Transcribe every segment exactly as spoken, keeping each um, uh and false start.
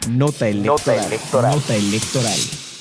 Nota electoral. Nota electoral. Nota electoral.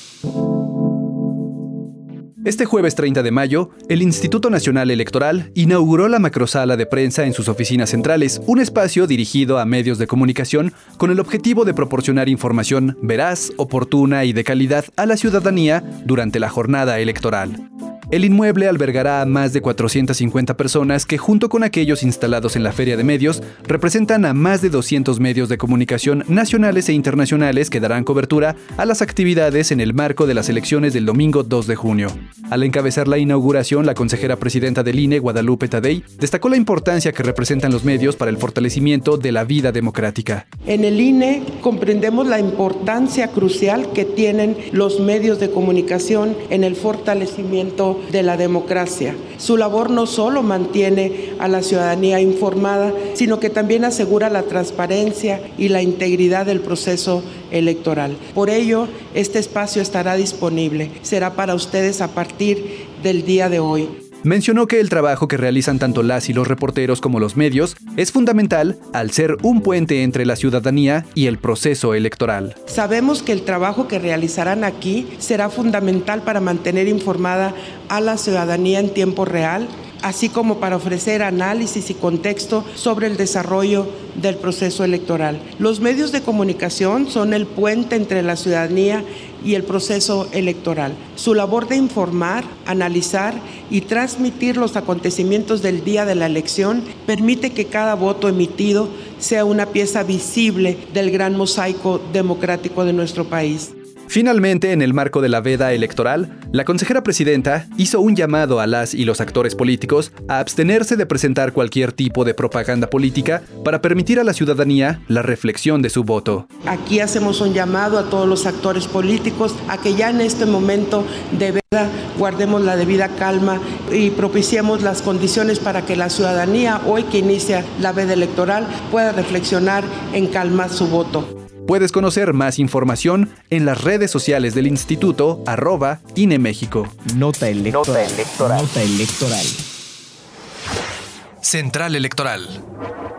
Este jueves treinta de mayo, el Instituto Nacional Electoral inauguró la macrosala de prensa en sus oficinas centrales, un espacio dirigido a medios de comunicación con el objetivo de proporcionar información veraz, oportuna y de calidad a la ciudadanía durante la jornada electoral. El inmueble albergará a más de cuatrocientas cincuenta personas que, junto con aquellos instalados en la Feria de Medios, representan a más de doscientos medios de comunicación nacionales e internacionales que darán cobertura a las actividades en el marco de las elecciones del domingo dos de junio. Al encabezar la inauguración, la consejera presidenta del I N E, Guadalupe Tadei, destacó la importancia que representan los medios para el fortalecimiento de la vida democrática. En el I N E comprendemos la importancia crucial que tienen los medios de comunicación en el fortalecimiento de la democracia. Su labor no solo mantiene a la ciudadanía informada, sino que también asegura la transparencia y la integridad del proceso electoral. Por ello, este espacio estará disponible. Será para ustedes a partir del día de hoy. Mencionó que el trabajo que realizan tanto las y los reporteros como los medios es fundamental al ser un puente entre la ciudadanía y el proceso electoral. Sabemos que el trabajo que realizarán aquí será fundamental para mantener informada a la ciudadanía en tiempo real, así como para ofrecer análisis y contexto sobre el desarrollo del proceso electoral. Los medios de comunicación son el puente entre la ciudadanía y el proceso electoral. Su labor de informar, analizar y transmitir los acontecimientos del día de la elección permite que cada voto emitido sea una pieza visible del gran mosaico democrático de nuestro país. Finalmente, en el marco de la veda electoral, la consejera presidenta hizo un llamado a las y los actores políticos a abstenerse de presentar cualquier tipo de propaganda política para permitir a la ciudadanía la reflexión de su voto. Aquí hacemos un llamado a todos los actores políticos a que ya en este momento de veda guardemos la debida calma y propiciemos las condiciones para que la ciudadanía, hoy que inicia la veda electoral, pueda reflexionar en calma su voto. Puedes conocer más información en las redes sociales del Instituto, arroba I N E México. Nota electoral. Nota electoral. Nota electoral. Central Electoral.